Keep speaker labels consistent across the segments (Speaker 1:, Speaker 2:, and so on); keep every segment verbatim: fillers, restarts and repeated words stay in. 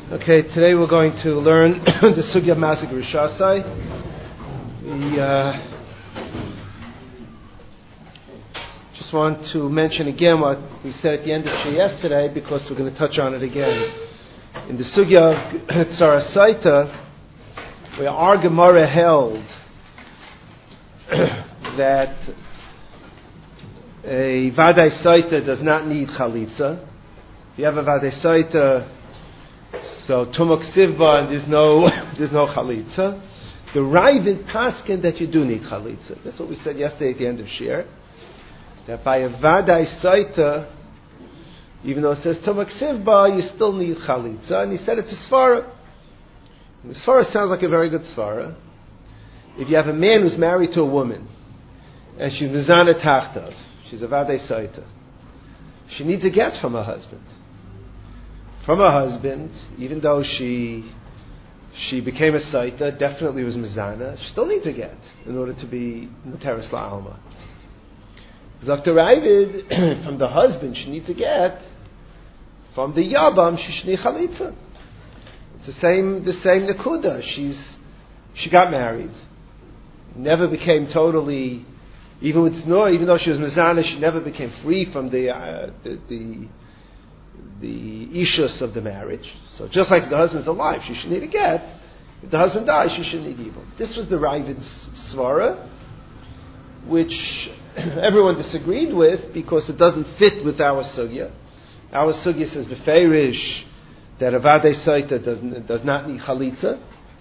Speaker 1: Okay, today we're going to learn the Sugya of Masig Rishasai. We uh, just want to mention again what we said at the end of Shia yesterday, because we're going to touch on it again. In the Sugya of Tzara Saita, where our Gemara held that a Vadai Saita does not need Chalitza. If you have a Vadai Saita, so Tumok Sivba, and there's no there's no Chalitza. The Ravid Paskin that you do need Chalitza. That's what we said yesterday at the end of Shir. That by a Vadai Saita, even though it says Tumok Sivba, you still need Chalitza. And he said it's a Svara. And the Svara sounds like a very good Svara. If you have a man who's married to a woman, and she's Mizana Tachtav, she's a Vadai Saita, she needs a get from her husband. From her husband, even though she she became a Saita, definitely was Mizana, she still needs a get in order to be Muteris La'alma. Zakta Ravid, from the husband, she needs a get. From the Yabam, she should need Chalitza. It's the same the same Nakuda. She's she got married, never became totally, even with Znor, even though she was Mizana, she never became free from the uh, the, the the ishus of the marriage. So just like the husband's alive, she should need a get. If the husband dies, she shouldn't need evil. This was the Ravid's Svara, which everyone disagreed with because it doesn't fit with our Sugya. Our Sugya says Beferish that a Vadei Saita does, does not need Chalitza.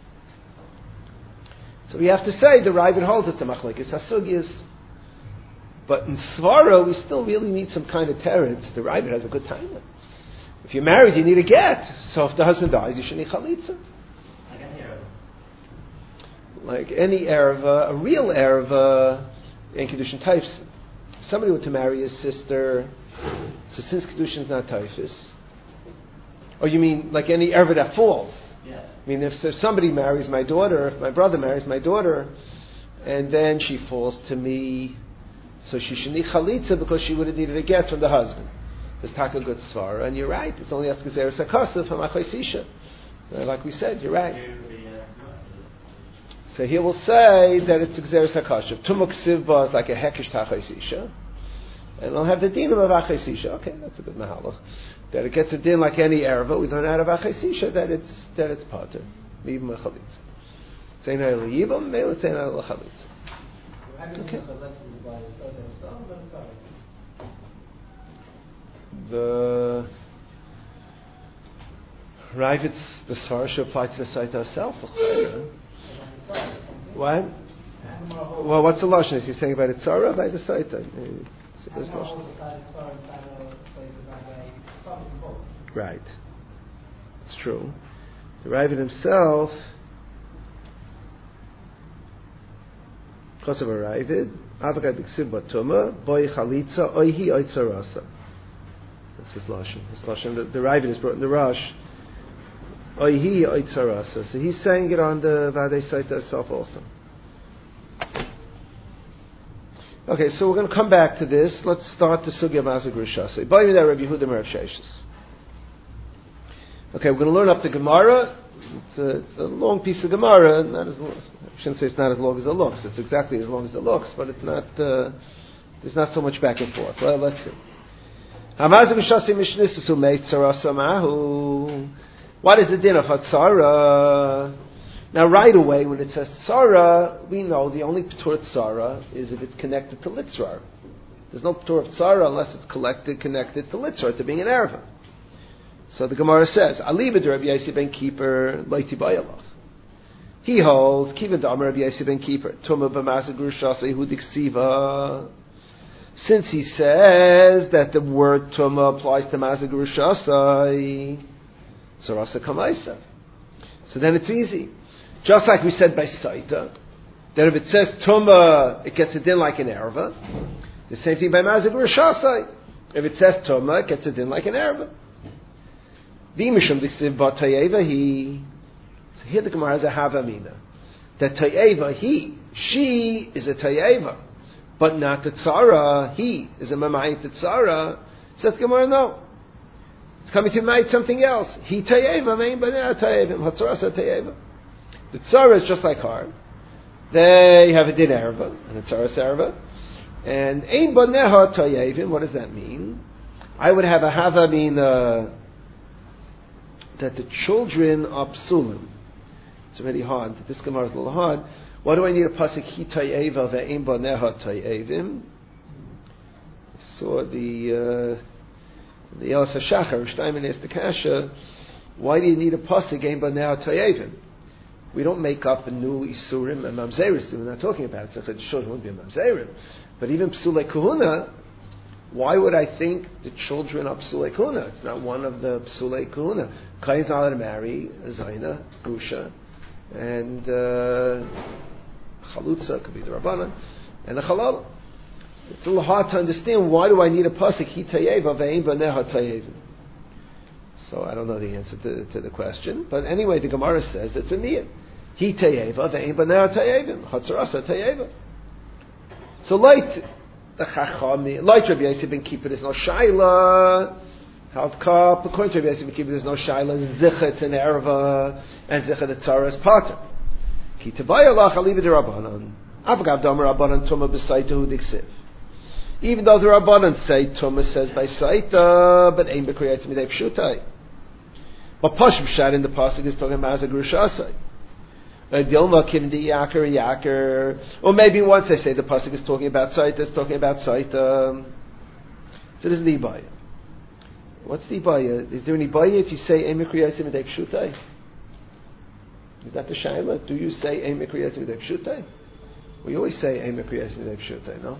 Speaker 1: So we have to say the Ravid holds it to Machlekes HaSugyas. But in Svara, we still really need some kind of teretz. The Ravid has a good time. If you're married, you need a get. So if the husband dies, you should need Chalitza.
Speaker 2: Like any Ereva.
Speaker 1: Like any Ereva, a real Ereva, in Kedushin Taifs. If somebody were to marry his sister, so since Kedushin is not Taifis, or you mean like any Ereva that falls?
Speaker 2: Yeah.
Speaker 1: I mean, if, if somebody marries my daughter, if my brother marries my daughter, and then she falls to me, so she should need Chalitza because she would have needed a get from the husband. There's Taka good Svara, and you're right, it's only as Gezeres HaKasav from Achaisisha. Like we said, you're right. So he will say that it's Gezeres HaKasav. Tumuk Sivba is like a Hekish Tachaisisha, and they'll have the dinam of Achaisisha. Okay, that's a good mahalach. That it gets a din like any Ereva, we learn out of Achaisisha that it's that it's Pater. Mibim Chalitza. Tzeinai L'Yibam, Meil Tzeinai L'Chalitza. Okay. The Ravid's the Sarah should apply to the Saita herself. What? Well, what's the lashon? Is he saying about it Sarah by the Saita? Right. It's true. The Ravid himself, because of a Ravid, Avagai B'Ksiv Batuma, Boy Chalitza, Oihi Oitzarasa. That's his lashon. His lashon. The, the Ravid is brought in the Rosh. Oihi Oitzarasa. So he's saying it on the Vadei Saita herself also. Okay, so we're going to come back to this. Let's start the Sugya Masig Rishasai. By me there, Rabbi Yehuda Merav Sheshis. Okay, we're going to learn up the Gemara. It's a, it's a long piece of Gemara. Not as long, I shouldn't say it's not as long as it looks. It's exactly as long as it looks, but it's not. Uh, there's not so much back and forth. Well, let's see. What is the din of Hatzara? Now, right away, when it says Tzara, we know the only P'tur Tzara is if it's connected to Litzrar. There's no P'tur of Tzara unless it's collected, connected to Litzrar, to being an Erva. So the Gemara says, Ali b'der Rabbi Yossi ben Kippur, loiti bayalach. He holds, Kivan d'Amar Rabbi Yossi ben Kippur, Tumah b'masig Rishasai hu diksiva. Since he says that the word Tumah applies to Masig Rishasai, so Rasa Kamaisa. So then it's easy. Just like we said by Saita, that if it says Tumah, it gets a din like an Erva. The same thing by Masig Rishasai. If it says Tumah, it gets a din like an Erva. V'imishum diksiv ba Tayeva he. So here the Gemara has a Havamina. That Tayeva he, she is a Tayeva, but not the Tzara, he is a Mamayit Tzara. Says the Gemara, no. It's coming to mind something else. He tayeva, mein baneh tayevim, hatzarasa tayeva. The tzara is just like her. They have a din erva, and a tzaras erva. And ein baneh tayevim, what does that mean? I would have a hava mean uh, that the children are psulim. It's already hard. This Gemara is a little hard. Why do I need a pasuk hi tayeva ve'ein baneha tayevim? I saw the uh, the Elas HaShachar, Steinman asked the Kasha, why do you need a pasuk ein baneha tayevim? We don't make up a new isurim and mamzeris. We're not talking about it. So the children won't be a mamzerim. But even psulei kuhuna, why would I think the children are psulei kuhuna? It's not one of the psulei kuhuna. Kai is not allowed to marry a zayna, grusha, and uh, chalutza could be the rabbanan, and a halal. It's a little hard to understand. Why do I need a pasuk hi tayeva ve'ein baneha tayevim? So I don't know the answer to, to the question. But anyway, the Gemara says it's a niyah. Hi tayeva ve'ein baneha tayevim. Chatzarasa tayeva. So light the chachami, light Rabbi Yosef ben Kippur, there's no shaila. Halka, according to Rabbi Yosef ben Kippur, there's no shaila. Zichet and erva, and zichet the tzaras pater. Ki tebaya lach aliva de rabbanon. Avgav dam rabbanon tuma b'saita diksiv. Even though the rabbanon say tuma says by saita, but ein b'kriyat midei pshutai. But pashim shad in the pasuk is talking about as a grushasai. Or maybe once I say the pasuk is talking about saita, it's talking about saita. So this is the ibaya. What's the ibaya? Is there any ibaya if you say emikriyasim edei pshutai? Is that the shaila? Do you say emikriyasim edei pshutai? We always say emikriyasim edei pshutai, no?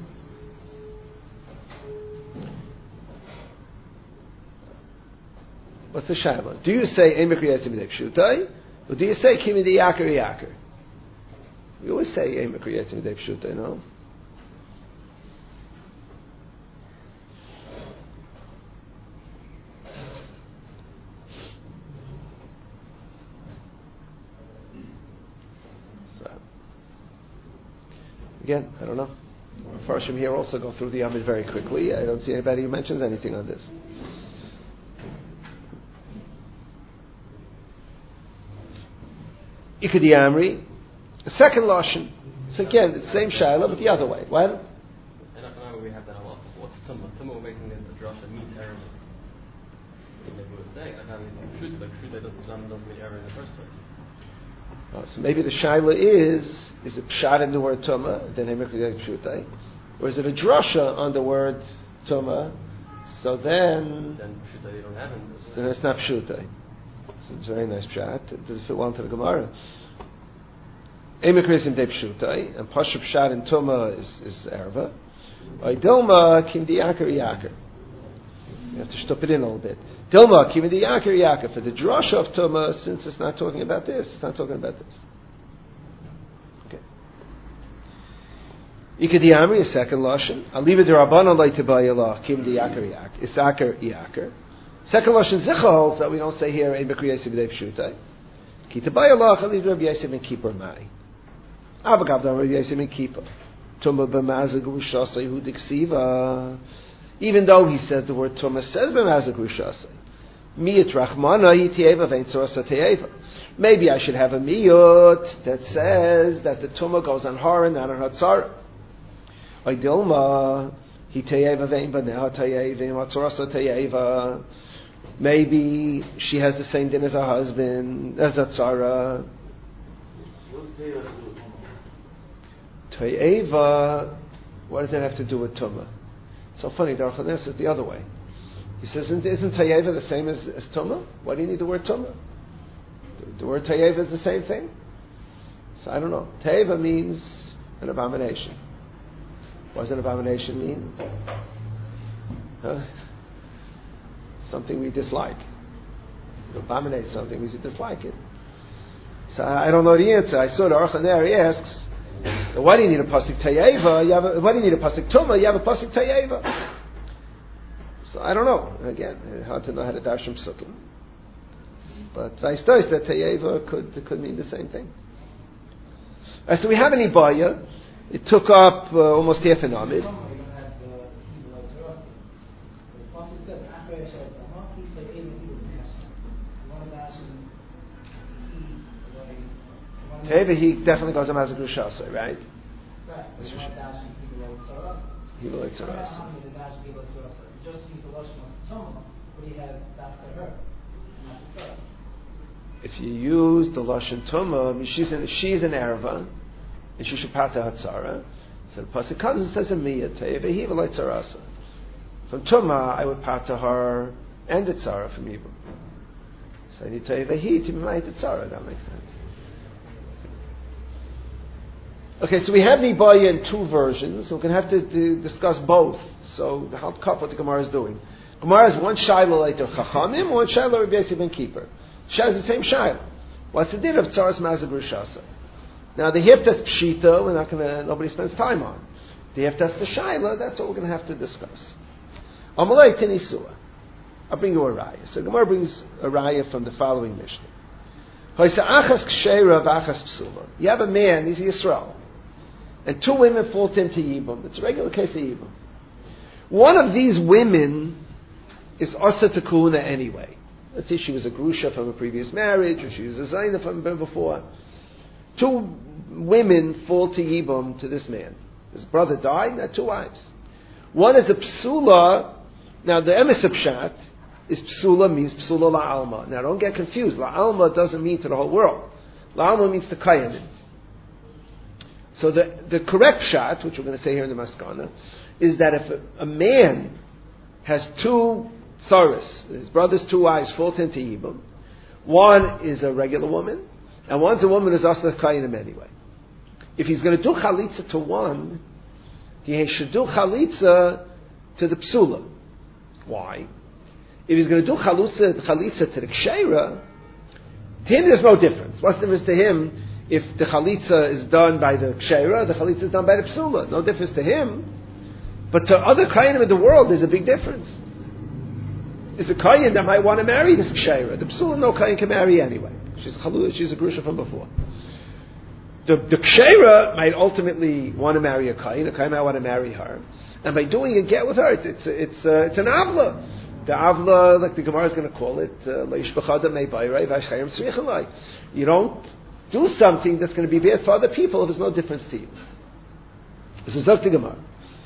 Speaker 1: What's the shaila? Do you say emikriyasim edei pshutai? Or do you say kimi di yakar yakar? We always say ein mekriyatim dei pshuta, no? So again, I don't know. Farshim here also go through the Amid very quickly. I don't see anybody who mentions anything on this. Ikadi Amri, the second lashon. So again, it's the same shaila, but the other way. What?
Speaker 2: And now we have that a lot. What's tumma? Tumma we're making it the drasha mean error. Maybe we're saying like having to shoot, like shoot that doesn't doesn't mean error in the first place.
Speaker 1: Oh, so maybe the shaila is is it pshat in the word tumma, then emekriyatim pshutai, or is it a drasha on the word tumma? So then,
Speaker 2: then pshutai you don't have it.
Speaker 1: Then it's not pshutai. It's a very nice pshat. It does fit well into the Gemara. Emekriyatim de pshutai, and pashup pshat in tumma is is erva. Dilma kim di yakar yakar. You have to stop it in a little bit. Dilma kim di yakar yakar. For the drasha of tumma, since it's not talking about this, it's not talking about this. Okay. Ikadi Amri, a second lashon. Aliva de Rabbanon loy tebayalach kim di yakar yakar. Isakar yakar. Second lashon zicha holds that we don't say here ein b'kriyasi b'dei pshutai. Ki tebayalach aliva Rabbi Yosef ben Kippur mai. Avagav dam Rabbi Yosef ben Kippur. Tumma b'mazag rushasei hu diksiva. Even though he says the word tumma says b'mazag rushasei. Miyut rachmana hi tiyeva vein tzorasa tiyeva. Maybe I should have a miyut that says that the tumma goes on her and not on her tzara. Dilma hi tiyeva vein baneha tiyeva vein tzorasa tiyeva. Maybe she has the same din as her husband, as a tzara. Tayeva, what does that have to do with Tumah? So funny, Darach HaNer says the other way. He says, isn't, isn't Tayeva the same as, as Tumah? Why do you need the word Tumah? The, the word Tayeva is the same thing? So I don't know. Tayeva means an abomination. What does an abomination mean? Huh? Something we dislike. To abominate something means you dislike it. So I don't know the answer. I saw the Darach HaNer, he asks, why do you need a pasuk tayeva? You have a, why do you need a pasuk tumah? You have a pasuk tayeva. So I don't know. Again, hard to know how to dash from psukim. But I suppose that tayeva could could mean the same thing. Right, so we have an ibaya. It took up uh, almost half an amid. Teva, he definitely goes on as a Grushasa, right?
Speaker 3: Right. That's for sure.
Speaker 1: He will like Tzaras.
Speaker 3: Just use the Lashon of Tumah, but he has that for her, not the Tzara.
Speaker 1: If you use the Lashon Tumah, she's an, she's an Erva, and she should pata Hatzara. So the Pasuk comes and says in Miyah, Teva, he will like Tzarasa. From Tumah, I would pata her and the Tzara from Yibum. So I need Teva, he to be my Tzara. That makes sense. Okay, so we have the Ibaya in two versions, so we're going to have to, to discuss both. So the help cup what the Gemara is doing. Gemara has one Shaila later Chachamim, one Shaila Rabbi Yossi ben Kippur. Shaila is the same Shaila. What's the din of Tzaras Mazag Rishasa? Now the Hiftas Pshita, we're not going to, nobody spends time on. The Hiftas the Shaila, that's what we're going to have to discuss. Amalei Tinisua. I'll bring you a raya. So Gemara brings a raya from the following Mishnah. You have a man, he's Yisrael, and two women fall to him to Yibum. It's a regular case of Yibum. One of these women is Asa to Kuhuna anyway. Let's say she was a Grusha from a previous marriage, or she was a Zaina from before. Two women fall to Yibum to this man. His brother died and had two wives. One is a Psula. Now the emes of Pshat is Psula means Psula La'alma. Now don't get confused. La'alma doesn't mean to the whole world. La'alma means to Kayanim. So the, the correct Pshat, which we're going to say here in the Maskana, is that if a, a man has two tsaris, his brother's two wives fall into Yibum, one is a regular woman, and one's a woman who's also Kayanim anyway. If he's going to do Chalitza to one, he should do Chalitza to the Psula. Why? If he's going to do Chalitza, Chalitza to the Ksheira, to him there's no difference. What's the difference to him if the Chalitza is done by the Ksheira, the Chalitza is done by the Psula? No difference to him. But to other Kayanim in the world, there's a big difference. There's a Kayan that might want to marry this Ksheira. The Psula, no Kayan can marry anyway. She's a Chalutza, she's a Grusha from before. The, the Ksheira might ultimately want to marry a Kayan, a Kayan might want to marry her. And by doing a get with her, it's, it's, it's, uh, it's an Avla. The Avla, like the Gemara is going to call it, uh, you don't do something that's going to be bad for other people if there's no difference to you. This is up to Gemara.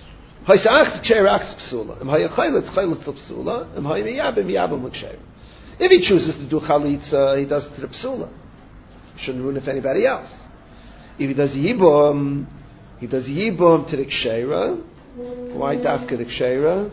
Speaker 1: If he chooses to do Chalitza, he does it to the Psula. Shouldn't ruin it for anybody else. If he does Yibum, he does Yibum to the Ksheira. Why Dafka the Ksheira?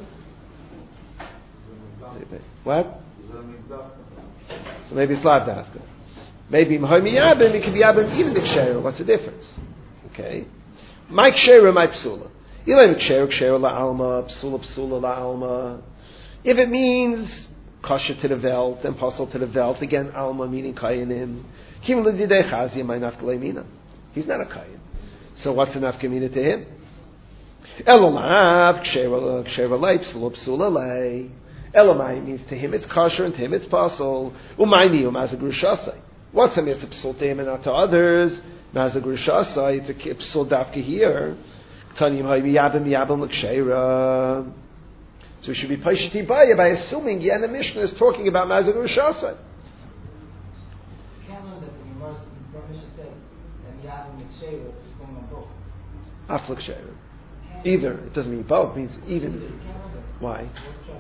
Speaker 1: What? So maybe it's Lav Dafka. Maybe Mahoi Miyabim, it can be Yabim even the Ksheira. What's the difference? Okay. My Ksheira, my Psula. Ilay Ksheira, Ksheira La'alma, Psula, Psula La'alma. If it means Kasha to the Velt and Pasal to the Velt, again, Alma meaning Kayanim. Kim L'didei Chazia, my Nafkalei Mina. He's not a Kayan. So what's a Nafkamina to him? Elolav, Ksheira Lei, Psula, Psula Lei. Elamai means to him it's kosher and to him it's pasol. Umayni umazagrushasai. What's a mitzvah psul to him and not to others? Mazagrushasai. It's a psul dafka here. Tanim hayiyabim yabim l'ksheira. So we should be paishiti baya by assuming Yen the Mishnah is talking about mazagrushasai.
Speaker 3: Can't learn that the Gemara Mishnah said that yabim l'ksheira is going on both.
Speaker 1: Af l'ksheira. Either it doesn't mean both. It means even. Why?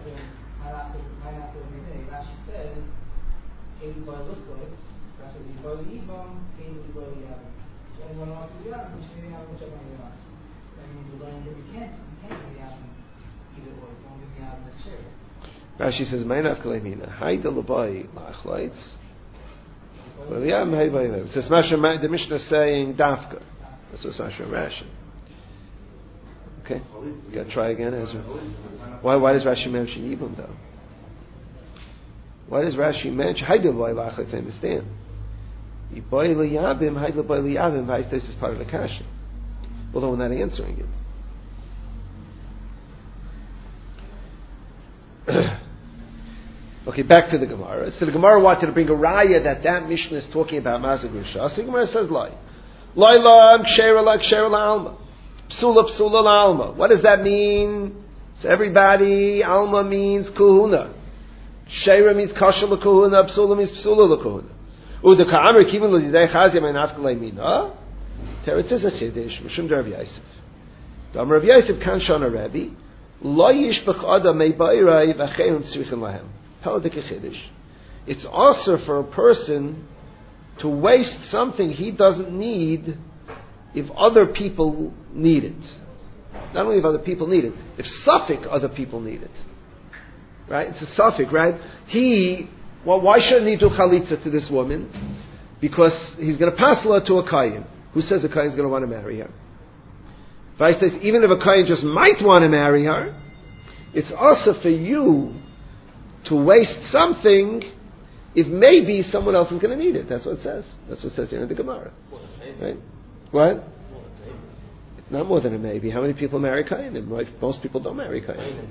Speaker 3: Rashi says, Katie by Lusloi, Rashi says, you boil the Ibam, Katie boil the Yabim. So anyone wants to do Yabim, which maybe not whichever one you want. That means we're learning that we can't, we can't do the Yabim either or. It's only the Yabim that's shared.
Speaker 1: Rashi says, Mainaf Kalemina, Haida Labai Lachlites. Well, the Yabim, hey, hey, hey. So the Mishnah is saying Dafka. That's what's Masha Rashi. Okay, got to try again. Ezra. Why? Why does Rashi mention Yibum though? Why does Rashi mention Haidel Boy Lach? Let's understand. Yiboy liyabim, Haidel Boy liyabim. This is part of the kasha. Although we're not answering it. Okay, back to the Gemara. So the Gemara wanted to bring a raya that that Mishnah is talking about Mazagrusha. So the Gemara says, "Lai, lai la kshera la kshera la alma." Psula, psula, la alma. What does that mean? So everybody, alma means kuhuna. Sheira means kasha la kuhuna, psula means psula la kuhuna. Uda ka'amr kivin lo yidei chazia mein afkalei mina. Teretz is a chiddush. Mishum Rav Yosef. Dam Rav Yosef kan shana Rabbi. Lo yishbach adam mei ba'irei v'cherim tzrichin lahem. Peladik a chiddush. It's also for a person to waste something he doesn't need if other people need it. Not only if other people need it, if suffix other people need it. Right? It's a suffix, right? He, well, why shouldn't he do chalitza to this woman? Because he's going to pass her to a kohen. Who says a kohen is going to want to marry her? Vice says, even if a kohen just might want to marry her, it's also for you to waste something if maybe someone else is going to need it. That's what it says. That's what it says here in the Gemara. Right? What? It's not more than a maybe. How many people marry kohenim? Right? Most people don't marry kohenim.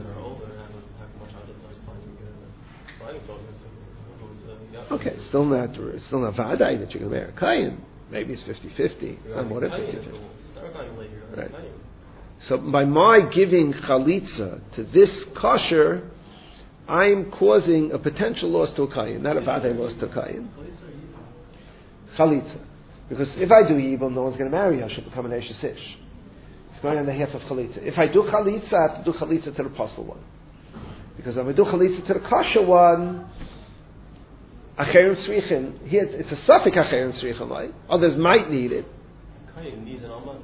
Speaker 1: Okay, still not still not vadai that you're going to marry a kohen. Maybe it's fifty-fifty. Not more than fifty-fifty. Right. So by my giving chalitza to this kosher, I'm causing a potential loss to a kohen, not a vadai loss to a kohen. Chalitza. Because if I do yibum, no one's going to marry her. She'll become an eshes ish. It's going on the half of chalitza. If I do chalitza, I have to do chalitza to the apostle one. Because if I do chalitza to the kosher one, acherim tzrichin, here it's a suffix acherim tzrichin, right? Others might need it.
Speaker 2: Kohen needs an almana.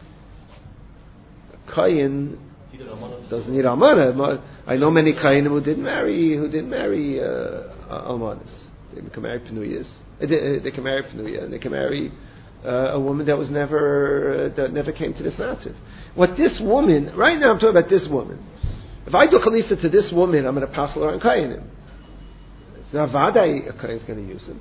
Speaker 1: Kohen doesn't need almana. I know many kohenim who didn't marry, who didn't marry uh, almanas. They can marry penuyas. They, they can marry penuya, and they can marry uh, a woman that was never uh, that never came to this nativ. What this woman, right now, I'm talking about this woman. If I do chalitza to this woman, I'm going to pass her on kohenim. It's not vadai a kohen is going to use him.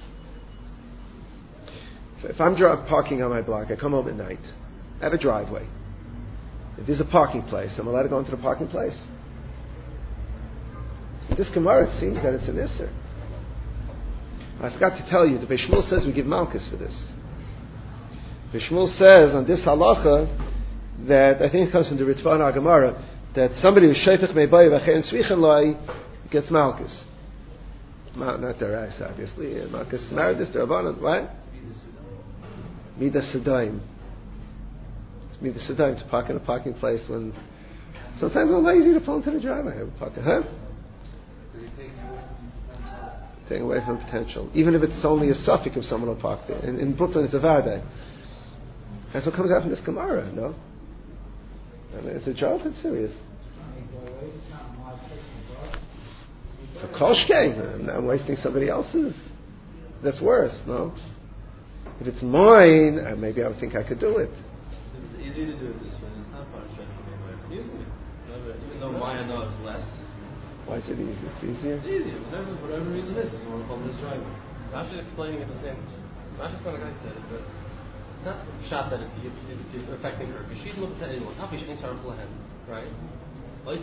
Speaker 1: If I'm dri- parking on my block, I come home at night. I have a driveway. If there's a parking place, I'm allowed to go into the parking place. So this Gemara, it seems that it's an isser. I forgot to tell you, the Beis Shmuel says we give malchus for this. Beis Shmuel says on this halacha that, I think it comes from the Ritva and Gemara, that somebody who's sheifech meibayi v'chein tzrichin loi gets malchus. Not the rice, obviously. Malchus Meredith, the Rabbanan, what? Midas Sedaim. It's Midas Sedaim to park in a parking place when sometimes I'm lazy to pull into the driveway. I have a parking, huh? Taking away from potential. Even if it's only a suffix if someone will park there. In, in Brooklyn, it's a vadai. That's what comes out from this Gemara, no? I mean, it's a joke, it's serious. It's a koshke. I'm wasting somebody else's. That's worse, no? If it's mine, uh, maybe I would think I could do it.
Speaker 2: It's easier to do it this way. It's not part of it. Using it. Even though mine knows less.
Speaker 1: Why is it easy? It's easier?
Speaker 2: It's easier. Whatever, whatever reason it is. It's more from this driveway. Rashi is explaining it the same. Rashi's kind of guy said it, but not shot that it's, it's affecting her. Because she's not to anyone. Afish ain't sarach lahem. Right? The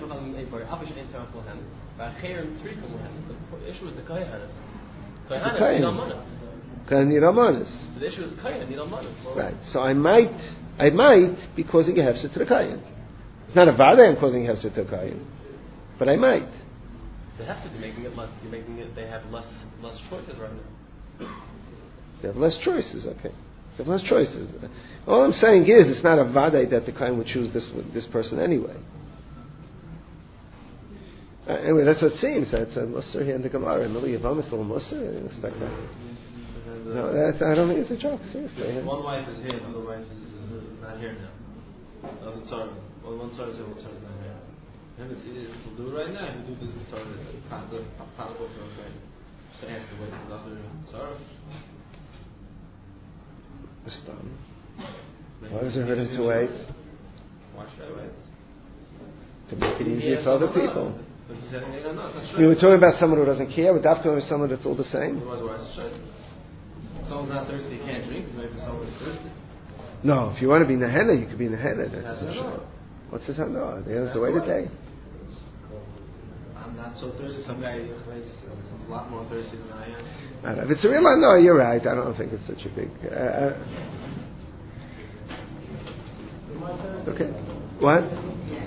Speaker 2: issue is the kohen. Kohen need almanas.
Speaker 1: Kohen need almanas.
Speaker 2: So the issue is kohen need almanas.
Speaker 1: Right. So I might, I might be causing a hefset to the kohen. It's not a vada I'm causing a hefset to the kohen, but I might.
Speaker 2: The hefset, you're making it less. You're making it. They have less, less choices right now.
Speaker 1: They have less choices. Okay. They have less choices. All I'm saying is, it's not a vada that the kohen would choose this this person anyway. Uh, anyway, that's what it seems. That's a Musar here in the Gemara. In the Yavam is still a Musar. I didn't expect that. No, that's, I don't think it's a joke. Seriously.
Speaker 2: One wife is here, the other wife is uh, not here now. Uh, sorry. Well, one sorry is here, one sorry is not here. Him, it's easy to do it right now. If you do this, sorry, pass the passport for okay. So I have to wait for the other. Sorry.
Speaker 1: Stop. Why does it hurt him to wait?
Speaker 2: Why should I wait?
Speaker 1: To make it easier for other people.
Speaker 2: We
Speaker 1: We were talking about someone who doesn't care. We're definitely with someone that's all the same.
Speaker 2: Otherwise, why is it? Someone's not thirsty, you can't drink. Maybe someone's thirsty.
Speaker 1: No, if you want to be in the henna, you could be in the henna. That's a sure. What's this hana? They have to wait a day.
Speaker 2: I'm not so thirsty. Some guy is a lot more thirsty than I am.
Speaker 1: I don't know. If it's a real no, you're right. I don't think it's such a big. Uh, uh, okay. What?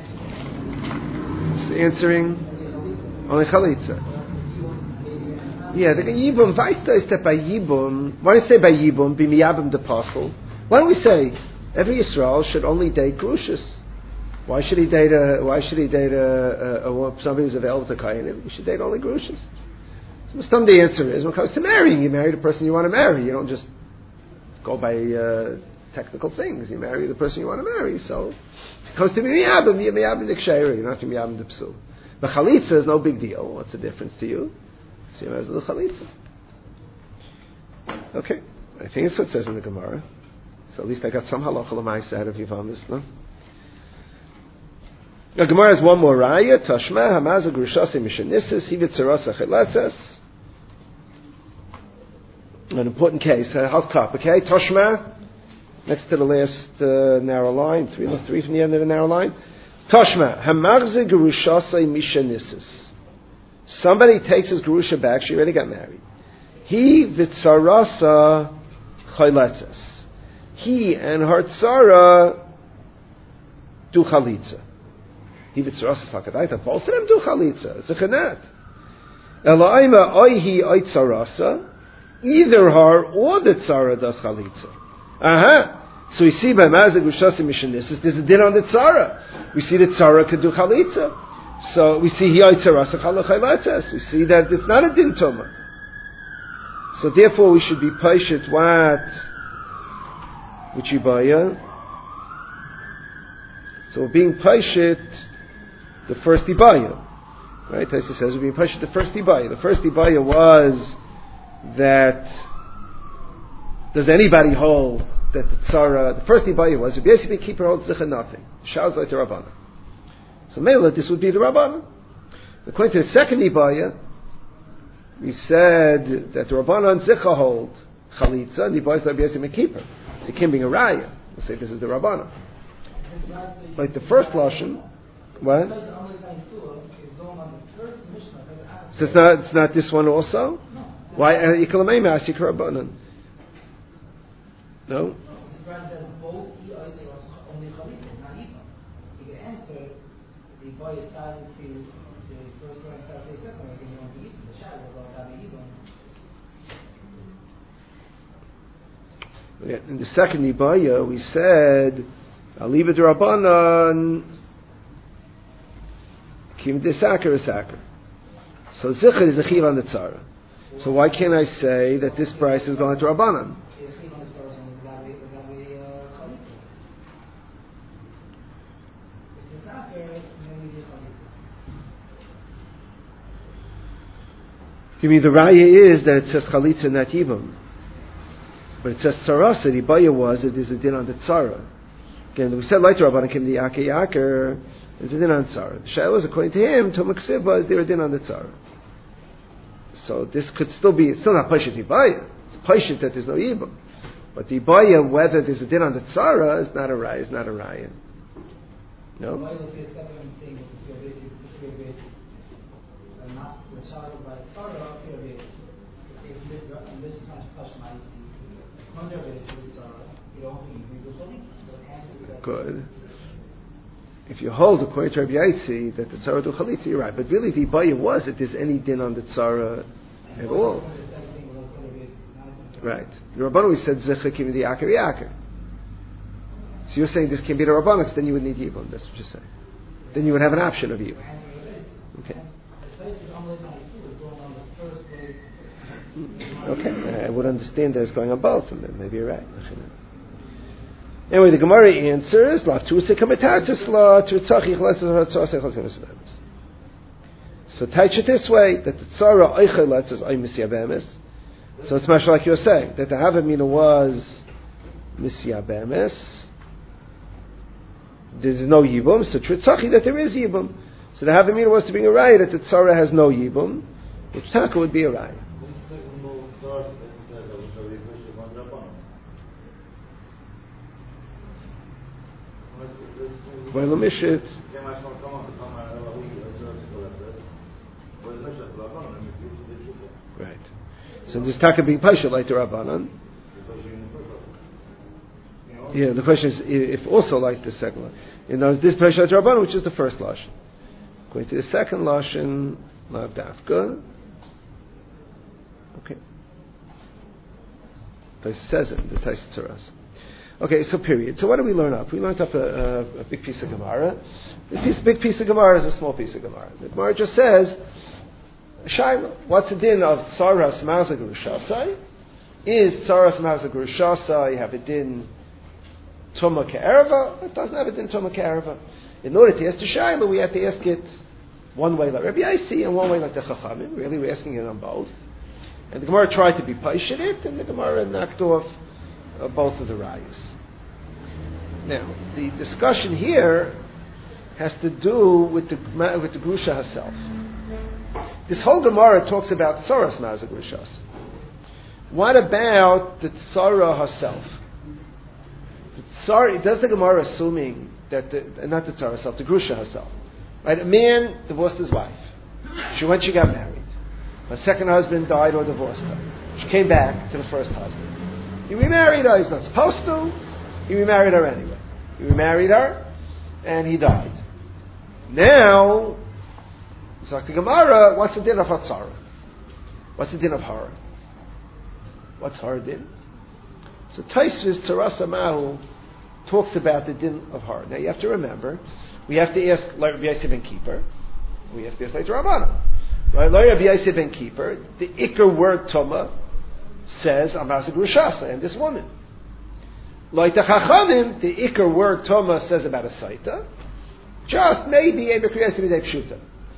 Speaker 1: It's answering only chalitza. Yeah, the Yibum, Vaista is that by Yibum, why do you say by Yibum, be Miyabim the apostle? Why don't we say every Yisrael should only date Grushas? Why should he date a, why should he date a, a, a somebody who's available to Kayanim? He should date only Grushas. So some the answer is, when it comes to marrying, you marry the person you want to marry. You don't just go by uh, technical things. You marry the person you want to marry. So if it comes to Miyabim, you're Miyabim the Ksheira, you're not Miyabim the Psul. The Chalitza is no big deal. What's the difference to you? Same as the Chalitza. Okay. I think it's what it says in the Gemara. So at least I got some halacha l'maisa out of Yavamis, no? The Gemara has one more raya. Tashma hamaza grushasi mishanisis hivitzarasa chelatzes. An important case. Uh, hot cup. Okay. Tashma. Next to the last uh, narrow line. Three, three from the end of the narrow line. Tashma hamaza grushasi mishanisis. Somebody takes his gerusha back. She already got married. He vitzarasa chelatzes. He and her tzara do chalitza. He vitzarasa sakadaita. Both of them do chalitza. It's a chenet. Elaima oihi oitzarasa. Either her or the tzara does chalitza. Uh-huh. So we see by Mazak Rishasi Mishanisis, there's a din on the tzara. We see the tzara could do chalitza. So we see he oitzarasa chalachalatza. We see that it's not a din tuma. So therefore we should be patient what? Which Ibaya. So we're being patient the first Ibaya. Right? Taisa says we're being patient the first Ibaya. The first Ibaya was that does anybody hold that the tzara, the first Ibaya was you basically keep her hold zicha nothing. Shaz like the Rabbana. So Mela, this would be the Rabbana. According to the second Ibaya, we said that the Rabbana and zicha hold chalitza and the Ibaya said basically keep her. So you can't bring a raya. We'll say this is the Rabbana. Like the first lashon, what? So it's not. It's not this one also. Why? Yikalamei ma'asik Rabbanan. No. In the second Ibaya, we said, Aliba D'Rabbanan, Kim Desaker is Saker. So Zichar is a Chiv on the Tzara. So why can't I say that this price is going to Rabbanan? Give me the raya is that it says Chalitza not Yibam. But it says Tzarasa, the Ibaya was, it is a din on the Tzara. Again, we said later Rabbanan Kim the Yaker Yaker, it's a din on Tzara. The Shaila is according to him, Tomak Siva is there a din on the Tzara. So this could still be, it's still not Paishat Ibaya. It's Paishat that there's no Yibam. But the Ibaya, whether there's a din on the Tzara, is not a raya, is not a raya. No? Good. If you hold according to Rabbi Yaitzi that the tzara do chalitza, you're right. But really, the Ibaya was that there's any din on the tzara at all. Right. The Rabbanu we said zecha kim the yaker yaker. So you're saying this can be the Rabbanu, then you would need Yibam. That's what you're saying. Then you would have an option of Yibam. Okay. Okay, I would understand that it's going on both, and then maybe you're right. Anyway, the Gemara answers, so touch it this way, that the tzara oicheletz is oimisyabemis. So it's much like you're saying, that the Havamina was misyabemis. There's no yibum, so tritzachi that there is yibum. So the Havamina was to bring a raya that the tzara has no yibum, which taka would be a raya. Right. So this taka being paisha like the Rabbanan. Yeah, the question is if also like the second one. You know, this paisha like the Rabbanan, which is the first lashon. Going to the second lashon, lav dafka. Okay. Taisus says it in the Taisus Tzaras. Okay, so period. So what do we learn up? We learned up a, a, a big piece of Gemara. The piece, big piece of Gemara is a small piece of Gemara. The Gemara just says, Shaila, what's the din of Tzaras Mazag Rishasai? Is Tzaras Mazag Rishasai have a din Tuma Ke'erva? It doesn't have a din Tuma Ke'erva. In order to ask the Shaila, we have to ask it one way like Rabbi Yaisi and one way like the Chachamim. Really, we're asking it on both. And the Gemara tried to be paished it, and the Gemara knocked off uh, both of the rayas. Now, the discussion here has to do with the with the Grusha herself. This whole Gemara talks about Tzaras Mazag Rishas. What about the Tzara herself? The Tzara, does the Gemara assuming that the, not the Tzara herself, the Grusha herself, right? A man divorced his wife. She went, she got married. Her second husband died or divorced her. She came back to the first husband. He remarried her. He's not supposed to. He remarried her anyway. He remarried her, and he died. Now, it's like the Gemara, what's the din of Hatzara? What's the din of Hara? What's Hara din? So Taisvis Tzarasa Mahu talks about the din of Hara. Now you have to remember, we have to ask like Rabbi Yosef ben Kippur, we have to ask like Rabbanan. Right? Like Rabbi Yosef ben Kippur, the Iker word Toma says Amazag Rishasa and this woman. Like the Chachamim, the Iker word Toma says about a Saita, just maybe Eber Kriyas Midei Pshuta.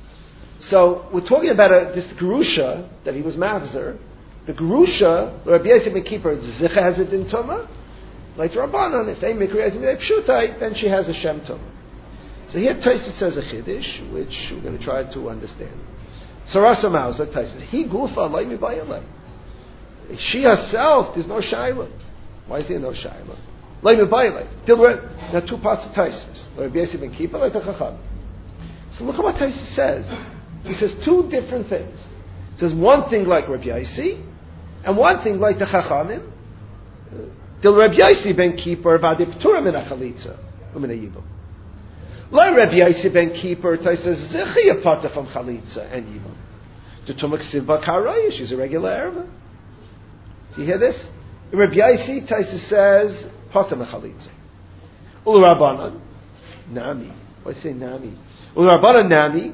Speaker 1: So we're talking about a, this Gerusha that he was Mavzer. The Gerusha, Rabbi Yosef ben Kippur, Zicha has it in Toma. Like Rabbanan, if they make Kriyas Midei Pshuta, then she has a Shem Toma. So here Taisa says a Chiddush, which we're going to try to understand. Sarasa Mauza, Taisa, he gufa alay mi bayalay. She herself, there's no Shaila. Why is there no Shaila? Lay mi bayalay. There are two parts of Taisa. Rabbi Yosef ben Kippur, like the Chacham. So look at what Taisa says. He says two different things. He says one thing like Rabbi Yossi, and one thing like the Chachamim. Dil Rabbi Yossi ben Kippur v'adi p'tura min ha'chalitza u'min ha'yibum. Like Rabbi Yossi ben Kippur, Taisa says zechi apata from chalitza and yibum. The tumak sivba karaya, she's a regular erva. Do you hear this? Rabbi Yossi, Taisa says pata mechalitza. Ul Rabbanan nami. Why say nami? Ul Rabbanan nami.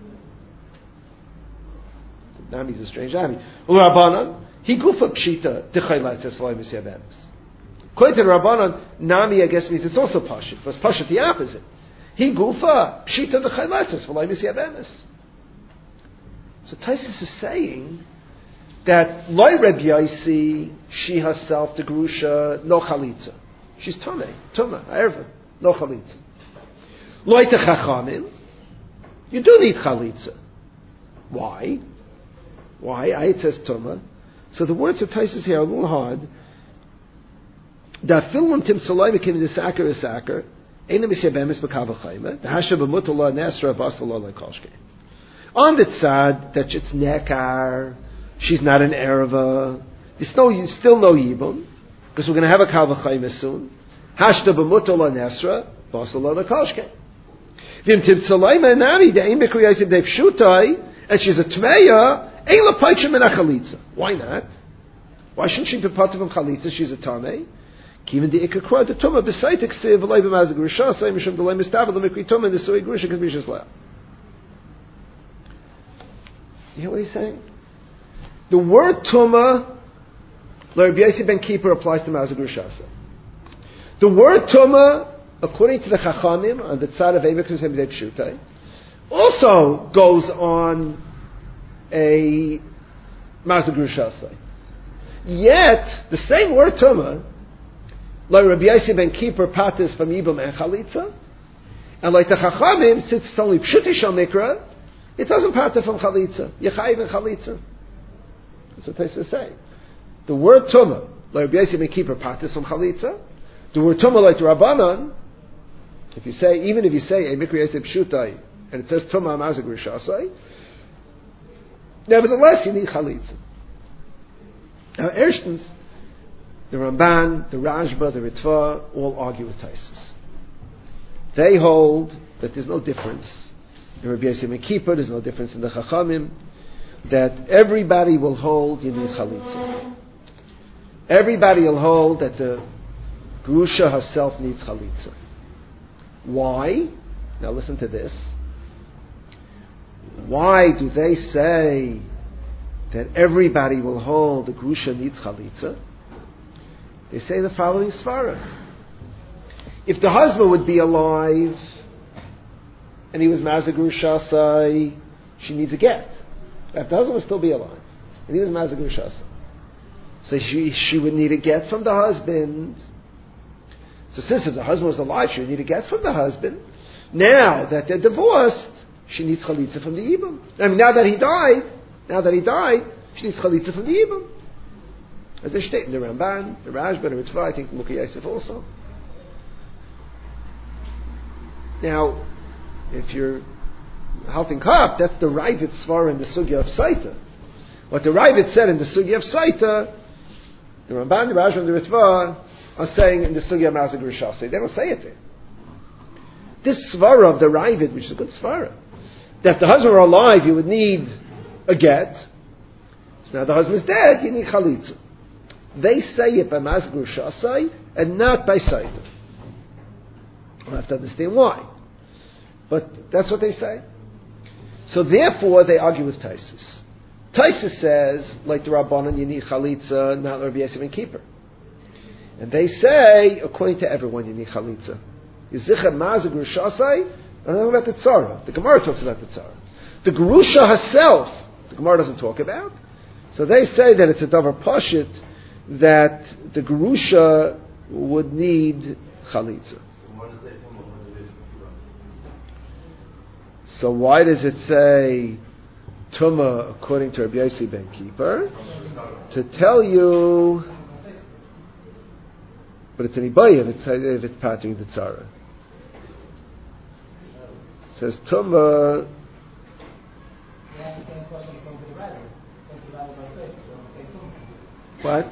Speaker 1: Nami is a strange nami. Ul Rabbanan he gufa pshita dechaylat esloy misyabemis. According to the Rabbanan, nami I guess means it's also pashit. But pashit the opposite. He gufa pshita dechaylat esloy misyabemis. So Taisus is saying that loy Reb Yaisi, she herself the grusha no chalitza. She's tumei, tuma, erva, no chalitza. Loy te chachamim, you do need chalitza. Why? Why? I it says tuma. So the words of Taisus here are a little hard. Da filmum tim salai mekim de saker is saker. Eina misyabemis b'kavachayma. Da hasha b'mutala nesra b'asala lekoshke. On the tzad that it's nekar, she's not an erva. There's no, still no yibum because we're going to have a kavachayma soon. Hashta b'mutala nesra b'asala lekoshke. Vim tim salai menami da ein b'kriyayim de pshutai and she's a tmeya. Why not? Why shouldn't she be part of a chalitza? She's a tamei. Given the ikakra the tuma beside eksiv v'lay b'mazag rishah say mishum delay mistav l'mikri tuma nisui grusha k'bishas leah. You hear what he's saying? The word tuma, Rabbi Yossi ben Kippur applies to mazag rishah. The word tuma, according to the chachamim on the tzad of Eibekes Hemidei Pshutai, also goes on a mazag rishasai. Yet the same word tuma, like Rabbi Yossi ben Kippur patis from Yibum and Chalitza, and like the Chachamim, since it's only Pshuti Shal Mikra, it doesn't patis from Chalitza. Yechayiv and Chalitza. That's what Taisa is saying. The word tuma, like Rabbi Yossi ben Kippur patis from Chalitza. The word tuma, like the Rabbanan, if you say, even if you say a Mikra Yosef Pshutai, and it says tuma mazag rishasai, nevertheless, you need chalitza. Now, erstens, the Ramban, the Rashba, the Ritva, all argue with Taisus. They hold that there's no difference in Rabbi Yossi ben Kippur, there's no difference in the Chachamim. that everybody will hold you need chalitza. Everybody will hold that the Grusha herself needs chalitza. Why? Now listen to this. Why do they say that everybody will hold the Grusha needs chalitza? They say the following svara. If the husband would be alive and he was Mazah Grushasai, she needs a get. If the husband would still be alive and he was Mazah Grushasai, so she, she would need a get from the husband. So since if the husband was alive, she would need a get from the husband. Now that they're divorced, she needs chalitza from the Ibam. I mean, now that he died, now that he died, she needs chalitza from the Ibam. As they state in the Ramban, the Rashba, the Ritzvah, I think Mukhi Yosef also. Now, if you're halting cup, that's the Ravid Svar in the Sugya of Saita. What the Ravid said in the Sugya of Saita, the Ramban, the Rashba, and the Ritzvah are saying in the Sugya of Mazah Grushasai. They don't say it there. This Svara of the Ravid, which is a good Svara, that if the husband were alive, you would need a get. So now the husband's dead, you need chalitza. They say it by Mazah Grushasai and not by Saita. I have to understand why. But that's what they say. So therefore, they argue with Taisus. Taisus says, like the Rabbanan, you need chalitza, not Rabbi Yosef and Kippur. And they say, according to everyone, you need chalitza. Yizicha Mazah Grushasai, I don't know about the tzara. The Gemara talks about the tzara. The Gerusha herself, the Gemara doesn't talk about. So they say that it's a davar pashit that the Gerusha would need chalitza. So why does it say Tuma according to Rabbi Yossi ben Kippur? To tell you, but it's an Ibayah if it's, if it's patting the tzara. It says Tuma. What?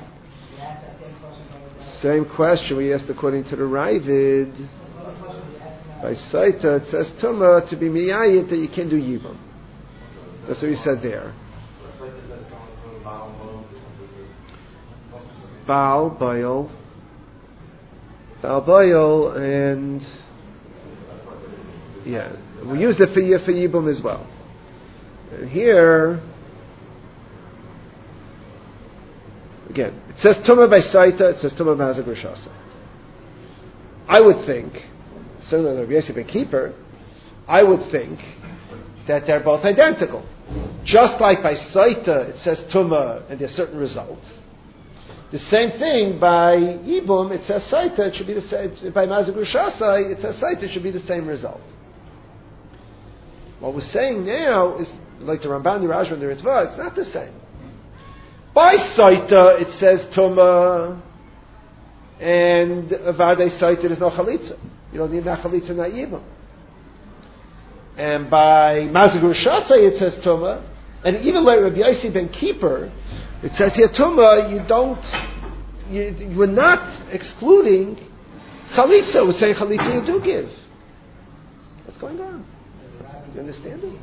Speaker 1: Same question we asked according to the Ravid. By Saita, it says Tuma to be miyayit that you can do Yibam. That's what he said there. Baal, Baal, Baal, Baal, and yeah, we used it for for Yibam as well. And here, again, it says Tuma by Saita, it says Tuma Mazah Grushasai. I would think, similar to Rabbi Yosef ben Kippur, I would think that they're both identical. Just like by Saita, it says Tuma and there's a certain result. The same thing by Yibum, it says Saita, it should be the same. By Mazah Grushasai, it says Saita, it should be the same result. What we're saying now is, like the Ramban, the Rashba, and the Ritzvah, it's not the same. By Saita, it says Tuma, and Avadei Saita, there's no Chalitza. You don't need that Chalitza, not Yibum. And by Mazah Grushasai, it says Tuma, and even like Rabbi Yossi ben Kippur, it says here Tuma, you don't, you, you were not excluding Chalitza. We're saying Chalitza you do give. What's going on? You understand it?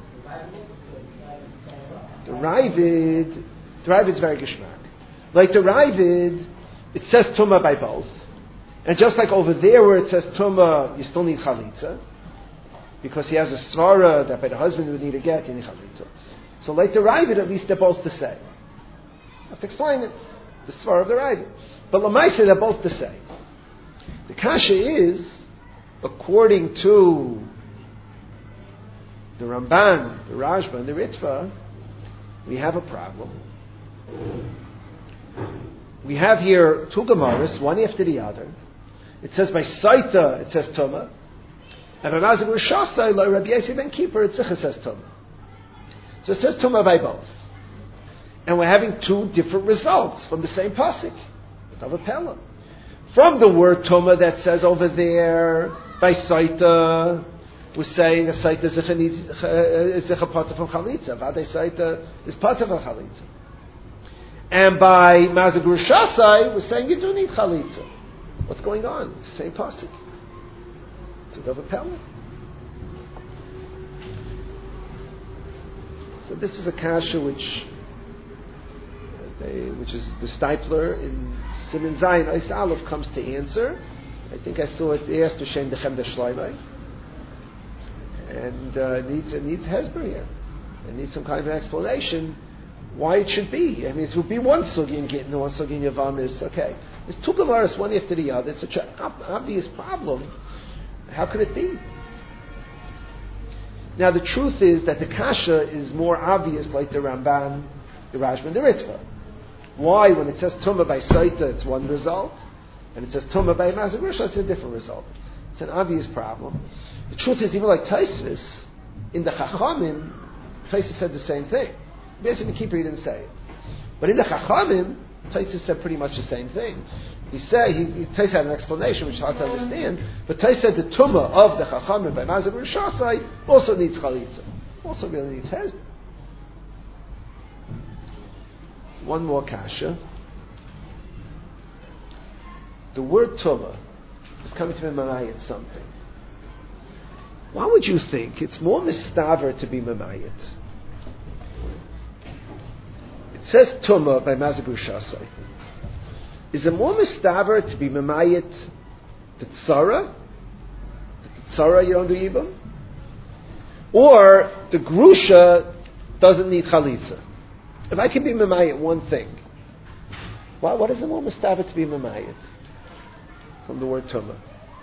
Speaker 1: The Ravid, the Ravid's very geschmack. Like the Ravid, it says Tuma by both. And just like over there where it says Tuma, you still need Chalitza. Because he has a svara that by the husband would need a get, you need Chalitza. So like the Ravid, at least they're both the same. I have to explain it. The svara of the Ravid. But Lamaisa, they're both the same. The kasha is, according to the Ramban, the Rashba, and the Ritzvah, we have a problem. We have here two Gemaras, one after the other. It says by Saita, it says Tuma. And by Mazah Grushasai, like Rabbi Yossi ben Kippur, it says Tuma. So it says Tuma by both. And we're having two different results from the same pasuk of a Pella. From the word Tuma that says over there, by Saita, we're saying a Saita is a pata from Chalitza. Vadei Saita is pata from Chalitza. And by Mazah Grushasai, we're saying you do need Chalitza. What's going on? It's the same pasuk. It's a double pella. So this is a kasha which, uh, they, which is the Stipler in Siman Zayin Ois Aleph comes to answer. I think I saw it. They asked Hashem Dechem Deshloimei, and uh, it needs it needs Hesber here. It needs some kind of an explanation why it should be. I mean, it would be one sugi in Gittin, one sugi in Yavamis. Okay, there's two Gemaras, one after the other. It's such an ob- obvious problem. How could it be? Now, the truth is that the kasha is more obvious, like the Ramban, the Rashba, and the Ritva. Why, when it says Tumah by Saita, it's one result, and it says Tumah by Mazik Rishon, it's a different result. It's an obvious problem. The truth is, even like Taisvis, in the Chachamim, Taisvis said the same thing. Basically, Kippur, he didn't say it. But in the Chachamim, Taisvis said pretty much the same thing. He said, he, he Taisvis had an explanation which is hard to understand, but Taisvis said the Tumah of the Chachamim by Mazik Rishon also needs Chalitza. Also really needs Hezbollah. One more kasha. The word Tumah is coming to be Mamayit something. Why would you think it's more mistaver to be Mamayit? It says Tumah by Mazik Rishon. Is it more mistaver to be Mamayit the Tzara? The Tzara you don't do Yibam? Or the Grusha doesn't need Chalitza? If I can be Mamayit one thing, why, what is it more mistaver to be Mamayit? From the word Tumah.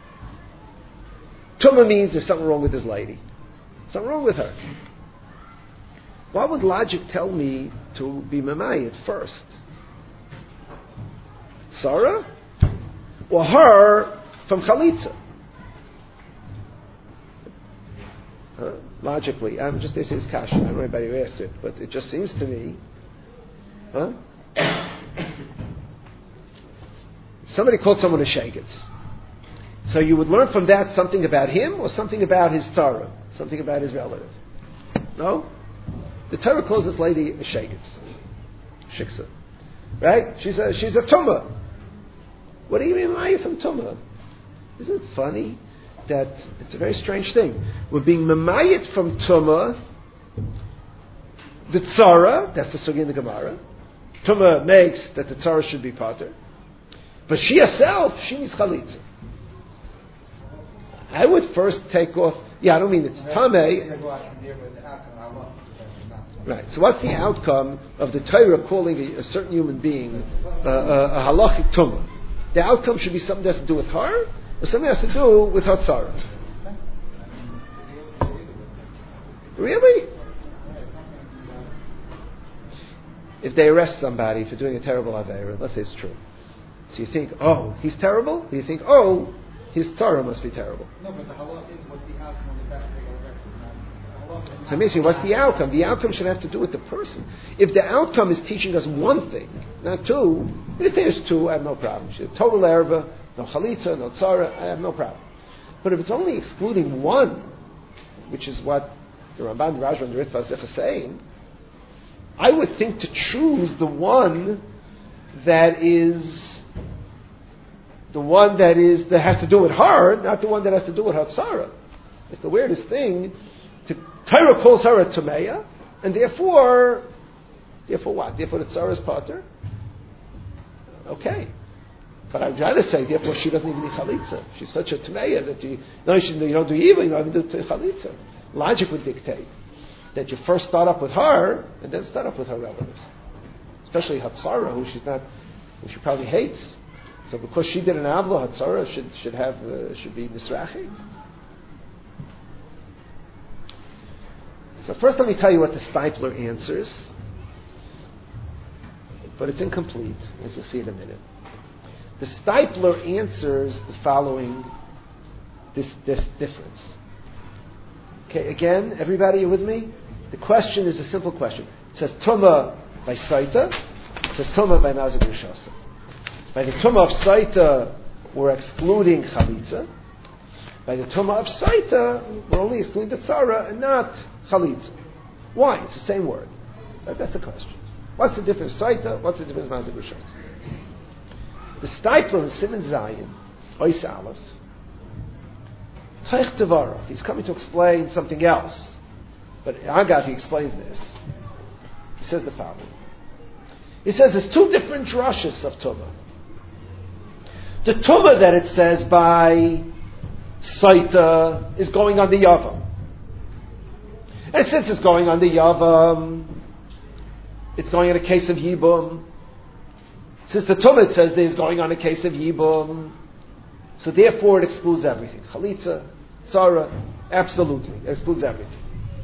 Speaker 1: Tumah means there's something wrong with this lady. Something wrong with her. Why would logic tell me to be Mamayit first? Sarah? Or her from Chalitza? Huh? Logically, I'm just, this is kasha. I don't know anybody who asked it, but it just seems to me, huh? Somebody called someone a shegitz. So you would learn from that something about him or something about his Torah, something about his relative. No? The Torah calls this lady a shegitz. Shiksa. Right? She's a, she's a tumah. What do you mean, why are you from tumah? Isn't it funny that it's a very strange thing? We're being mamayit from tumah, the tzara, that's the sugi in the Gemara. Tumah makes that the tzara should be pater. But she herself, she needs chalitza. I would first take off, yeah, I don't mean it's tameh. Right, so what's the outcome of the Torah calling a, a certain human being uh, a, a halachic tumah? The outcome should be something that has to do with her, or something that has to do with her tzara. Really? If they arrest somebody for doing a terrible aveira, let's say it's true. So you think, oh, he's terrible? Or you think, oh, his tzara must be terrible.
Speaker 3: No, but the halach is what's the outcome of the fact that they got arrested.
Speaker 1: So amazing, what's the outcome? The outcome should have to do with the person. If the outcome is teaching us one thing, not two, if there's two, I have no problem. Total erva, no chalitza, no tzara, I have no problem. But if it's only excluding one, which is what the Ramban, the Rashba, and the Ritva are saying, I would think to choose the one that is the one that is that has to do with her, not the one that has to do with her tzara. It's the weirdest thing. To, Torah calls her a Tumeya, and therefore, therefore what? Therefore the tzara is pater? Okay. But I'd rather say, therefore she doesn't even need chalitza. She's such a Tumeya that you, no, you, you don't do evil, you don't even do chalitza. Logic would dictate that you first start up with her, and then start up with her relatives. Especially Hatzara, who she's not, who she probably hates. So because she did an avla, Hatzara should should have uh, should be nisrachi. So first, let me tell you what the Stipler answers, but it's incomplete, as you'll see in a minute. The Stipler answers the following this, this difference. Okay, again, everybody, you with me? The question is a simple question. It says Tumah by Saita. It says Tumah by Mazik Rishasa. By the Tumah of Saita, we're excluding Chalitza. By the Tumah of Saita, we're only excluding the Tzara and not Chalitza. Why? It's the same word. That, that's the question. What's the difference? Saita, what's the difference? Mazik Rishasa. The Stipler in Siman Zayin, Ois Aleph, Teich Tevarach, he's coming to explain something else. But Agafi explains this. He says the following. He says there's two different drushes of Tumah. The Tumah that it says by Saita is going on the Yavam. And since it's going on the Yavam, it's going in a case of Yibum. Since the Tumah it says there's going on a case of Yibum, so therefore it excludes everything. Chalitza, Tzara, absolutely, it excludes everything.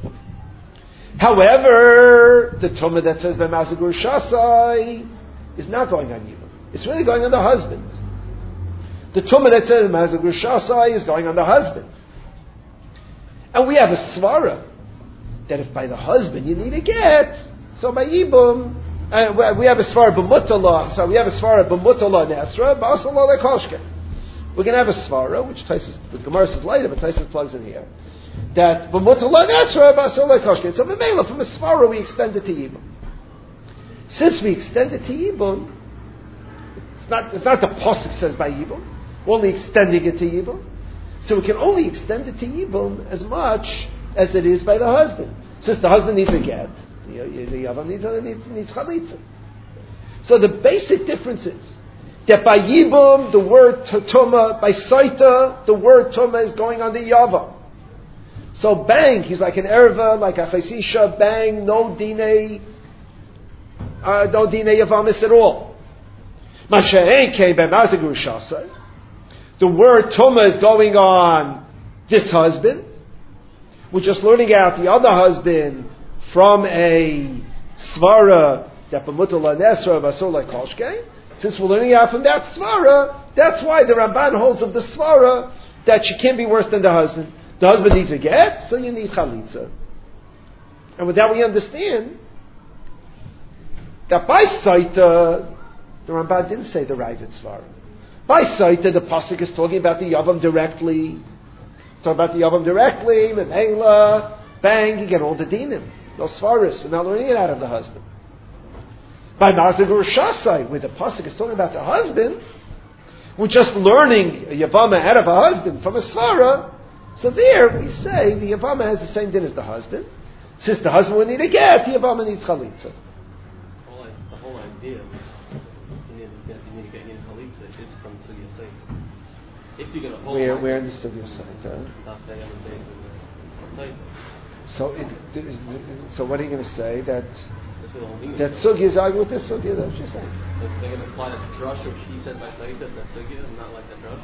Speaker 1: However, the Tumah that says by Mazagur Shasai is not going on Yibum. It's really going on the husband. The Tumah that says Mazagur Shasai is going on the husband. And we have a Svara that if by the husband you need a get, so by Yibum, uh, we have a Svara b'mutala, so we have a Svara b'mutala Nesra, b'asala lekoshke. We're going to have a Svara, which Taisus, the Gemara says later, but Taisus plugs in here, that b'mutala Nesra, b'asala lekoshke. So Mamela, from a Svara we extend it to Yibum. Since we extend it to Yibum, it's not, it's not the Pasuk says by Yibum, we're only extending it to Yibum. So we can only extend it to Yibum as much as it is by the husband. Since the husband needs a get, the, the Yavam needs, needs, needs chalitza. So the basic difference is that by Yibum, the word Tumah, by Saita, the word Tumah is going on the Yavam. So bang, he's like an erva, like a chesisha, bang, no dine, uh, no dine Yavamis at all. Masha'en came by Mazagur Shasai. The word Tumah is going on this husband. We're just learning out the other husband from a svara that b'mutala nesra v'asola koshke. Since we're learning out from that svara, that's why the Ramban holds of the svara that she can't be worse than the husband. The husband needs a get, so you need chalitza. And with that we understand that by Saita, the Ramban didn't say the Ravid svara. By Saita, the pasuk is talking about the Yavam directly. Talk about the Yavam directly, Menela, bang, you get all the dinim. Those svaris, we're not learning it out of the husband. By Mazagur Shasai, where the pasuk is talking about the husband, we're just learning a Yavama out of a husband from a svara. So there we say the Yavama has the same din as the husband. Since the husband will need a get, the Yavama needs chalitza.
Speaker 2: The whole idea, you need to get, you need to get in chalitza, is from Sugya Saita. If you're going to hold
Speaker 1: where,
Speaker 2: on,
Speaker 1: where in the Sugya Saita? So, it, so what are you going to say? That that Sugya is arguing with this Sugya? That's what you're saying.
Speaker 2: They're going to apply the drush which he said by Saita, that Sugya, and not like the drush?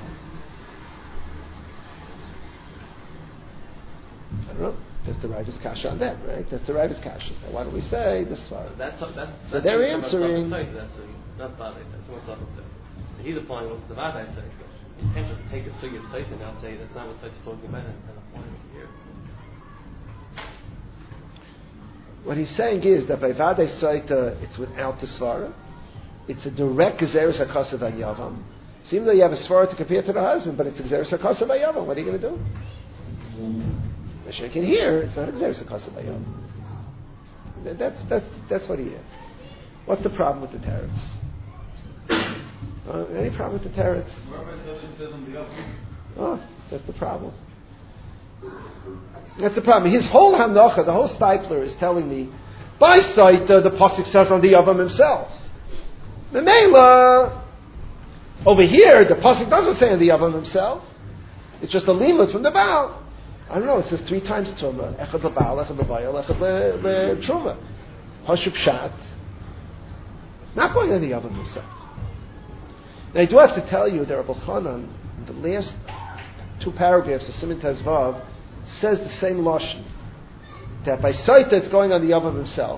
Speaker 1: I don't know. That's the Ravis Kasha on that, right? That's the Ravis Kasha. So why don't we say this far?
Speaker 2: That's, that's, that's,
Speaker 1: so they're answering.
Speaker 2: That's not Badai, that's what Safik said. So he's applying what the Badai said. You can't just take a Sugya of Saita and now say that's not what Saita's talking about and, and apply it here.
Speaker 1: What he's saying is that by Vadei Saita, it's without the Svara. It's a direct Gezeres HaKasav HaYavam. So even though you have a Svara to compare to the husband, but it's Gezeres HaKasav HaYavam, what are you going to do? The Sheikh in here, it's not Gezeres HaKasav HaYavam. That's, that's, that's what he asks. What's the problem with the Teretz? Uh, any problem with the Teretz? Oh, that's the problem. That's the problem. His whole Hanocha, the whole Stipler is telling me, by Saita, the Pasuk says on the Yavam himself. Memela, over here, the Pasuk doesn't say on the Yavam himself. It's just a limud from the Baal. I don't know, it says three times Tumah. Echad leBaal, Echad leBayal, Echad leTruma. Hashuk Shat. It's not going on the Yavam himself. And I do have to tell you that Rabbi Chanan, in the last two paragraphs of Siman Tezvav, says the same lashon, that by Saita it's going on the Yavam himself.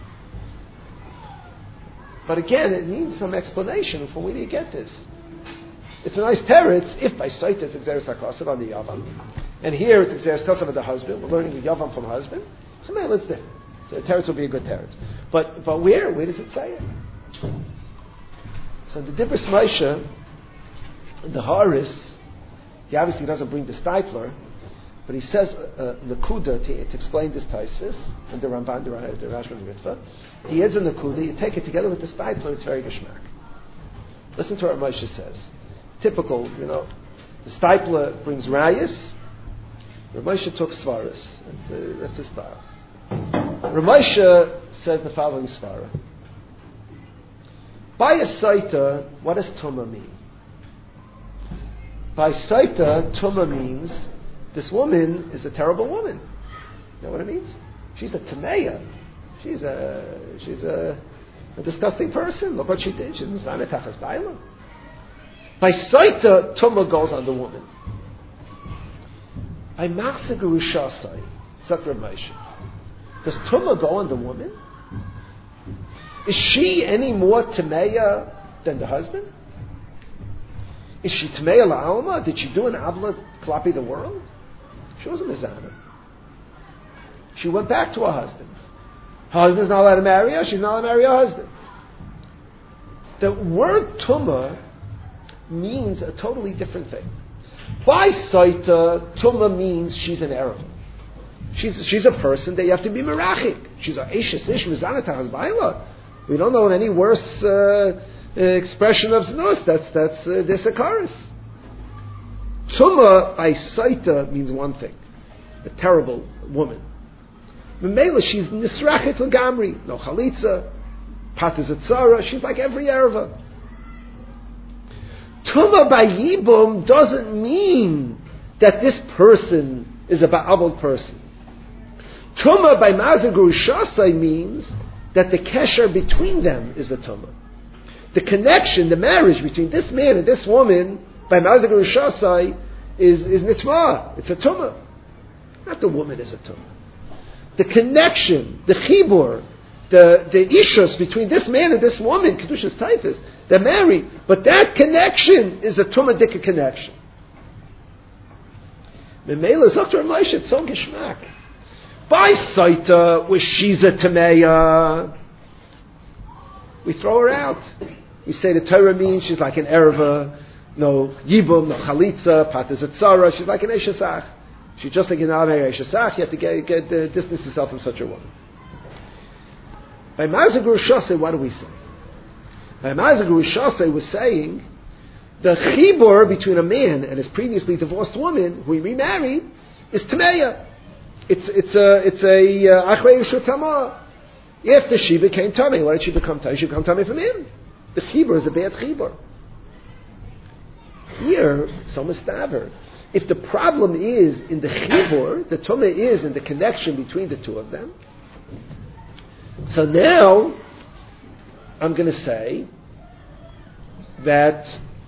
Speaker 1: But again, it needs some explanation. From where do you get this? It's a nice teretz if by Saita it's Exeris HaKasav on the Yavam, and here it's Exeris HaKasav of the husband. We're learning the Yavam from husband. So man, let's do. So the teretz will be a good teretz. But but where where does it say it? So the Dibros Moshe, the Haris, he obviously doesn't bring the Stipler. But he says uh, Nakuda to, to explain this Taisus and the Ramban, the, the Rashba and Ritva. He adds a Nakuda. You take it together with the Stipler, it's very geschmack. Listen to what Moshe says. Typical, you know, the Stipler brings Rayas. Moshe took Svaras. That's, uh, that's his style. Ramesha says the following svara. By a saita, what does tumah mean? By saita, tumah means this woman is a terrible woman. You know what it means? She's a tameya. She's a she's a, a disgusting person. Look what she did. She's tachas ba'ila. By saita, tumah goes on the woman. By machzir gerushasai, Zok Ramesha. Does tumah go on the woman? Is she any more tameya than the husband? Is she tameya la'alma? Did she do an avla klapi the world? She wasn't mizana. She went back to her husband. Her husband's not allowed to marry her. She's not allowed to marry her husband. The word tumah means a totally different thing. By saita, tumah means she's an erev. She's she's a person that you have to be merachik. She's a eishes ish mizana tahas ba'ila. We don't know of any worse uh, expression of znus. That's that's uh, this occurs. Tumah by saita means one thing: a terrible woman. Memela, she's nisrachet legamri, no chalitza, patas etzara. She's like every erva. Tumah by yibum doesn't mean that this person is a ba'abel person. Tumah by mazir gerushasai means that the kesher between them is a tumah. The connection, the marriage between this man and this woman by mazir gerushasai is is nitma. It's a tumah. Not the woman is a tumah. The connection, the chibur, the the ishus between this man and this woman, kedushas taifas, they're married, but that connection is a tumah dika connection. Memela Zok Ramesha, it's so geshmak. By saita, where she's a tameya, we throw her out. We say the Torah means she's like an erva, no yibum, no chalitza, patas etzara. She's like an eshesach. She's just like an amei eshesach. You have to get, get uh, distance yourself from such a woman. By mazir gerushasei, what do we say? By mazir gerushasei, we're saying the chibur between a man and his previously divorced woman who he remarried is tameya. It's it's a it's a achrei uh, shutama. After she became tummy, why did she become tummy? She became tummy from him. The chibur is a bad chibur. Here, so mustaver. If the problem is in the chibur, the tumah is in the connection between the two of them. So now, I'm going to say that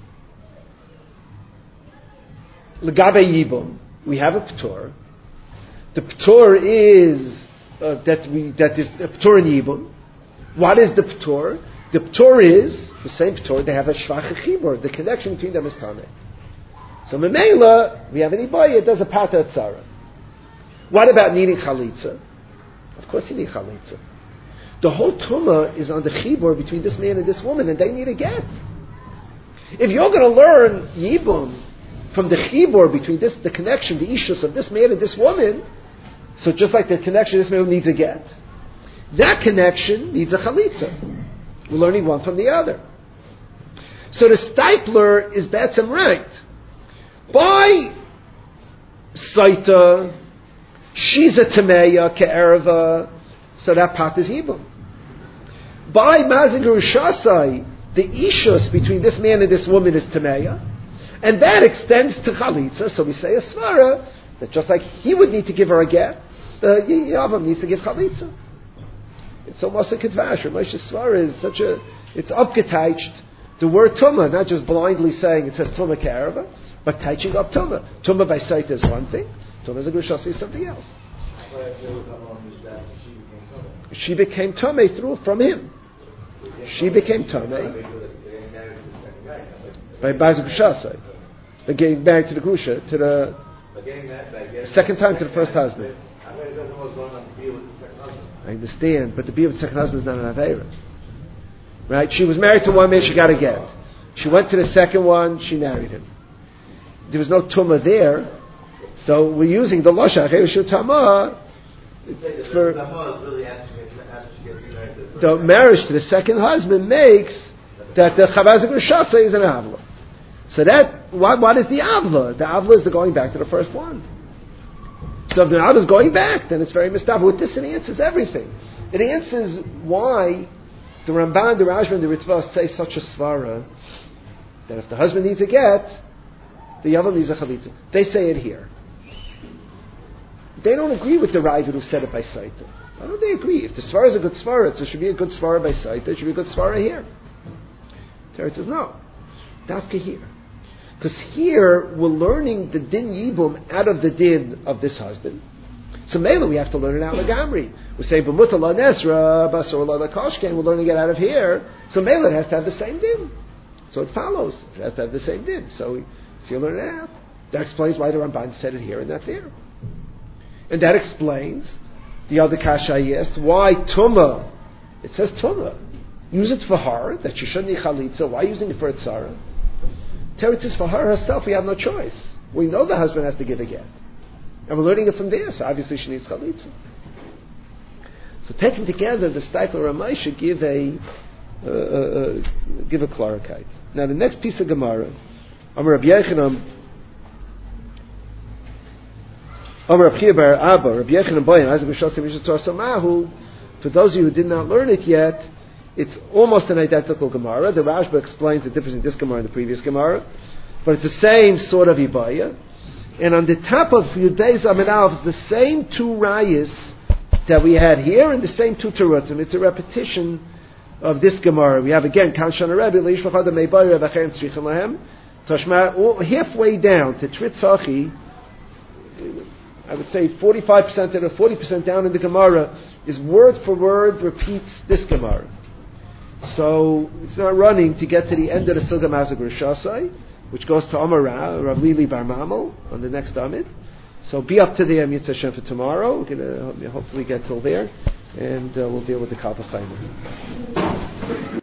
Speaker 1: legabe yibum, we have a p'tor. The p'tor is uh, that we that is the p'tor in yibum. What is the p'tor? The p'tor is the same p'tor. They have a shvach chibur. The connection between them is tameh. So memela, we have an ibaya. It does a pata etzara. What about needing chalitza? Of course, you need chalitza. The whole tumah is on the chibur between this man and this woman, and they need a get. If you're going to learn yibum from the chibur between this, the connection, the ishus of this man and this woman, so just like the connection, this man needs a get. That connection needs a chalitza. We're learning one from the other. So the stipler is batsam right. By saita, she's a tameya ke'erva, so that part is yibum. By mazir gerushasai, the ishus between this man and this woman is tameya, and that extends to chalitza. So we say a svara that just like he would need to give her a get, the yavam needs to give chalitza. It's almost a kedvash. Moshe svara is such a it's upgeteicht. The word tumah, not just blindly saying it says tumah ke'erva, but teaching up tumah. Tumah by sight is one thing. Tumah as a gerushasai is something else. She became tumah through from him. She became tumah by Bazik Shasai. By getting married to the Grusha, to the second time to the first husband. I understand, but the beer with the second husband is not an Aveira. Right? She was married to one man, she got a get. She went to the second one, she married him. There was no tumah there, so we're using the Losha Achei Tamah for the marriage to the second husband makes that the Chavaz Shasa is an Avla. So that, what, what is the Avla? The Avla is the going back to the first one. So if the Rab is going back, then it's very mistav. With this, it answers everything. It answers why the Ramban, the Rashba, and the Ritva say such a svara that if the husband needs a get, the Yavam needs a chalitza. They say it here. They don't agree with the Ravid who said it by Saita. Why don't they agree? If the svara is a good svara, it should be a good svara by Saita. It should be a good svara here. Teretz says no, Dafka here. Because here we're learning the din yibum out of the din of this husband. So Mela we have to learn it out Lagamri. We say b'muta la nesra basor la koshken. We're learning it out of here. So Mela it has to have the same din. So it follows it has to have the same din. So we so you learn it out. That explains why the Ramban said it here and not there. And that explains the other kasha I asked why tuma. It says tuma. Use it for her that you shouldn't need chalitza. Why using it for a tzara? Teretz is for her herself. We have no choice. We know the husband has to give a get, and we're learning it from there. So obviously she needs chalitza. So taken together, the Steipler Ramai should give a uh, uh, give a clarikite. Now the next piece of Gemara, Amar Rabbi Yechanan, Amar Rabbi Chia bar Abba, Rabbi Yechanan Boyan, Isaac Mishasim Mishatzor Samahu. For those of you who did not learn it yet, it's almost an identical Gemara. The Rashba explains the difference in this Gemara and the previous Gemara, but it's the same sort of Ibaya. And on the top of Yudei Zamin Aleph, it's the same two rayas that we had here and the same two terutzim. It's a repetition of this Gemara. We have again Kanshan Rebbe Leish V'Chad Meibayir V'Chem Tzrichem Lahem Tashma. Halfway down to Tritzachi, I would say forty-five percent and forty percent down in the Gemara is word for word repeats this Gemara. So it's not running to get to the end of the Sugam Mazag Rishasai, which goes to Amara, Rav Lili Bar Mamel on the next Amid. So be up to the Mitzvah Hashem for tomorrow. We're going to hopefully get till there, and uh, we'll deal with the Kalpa Chaimer.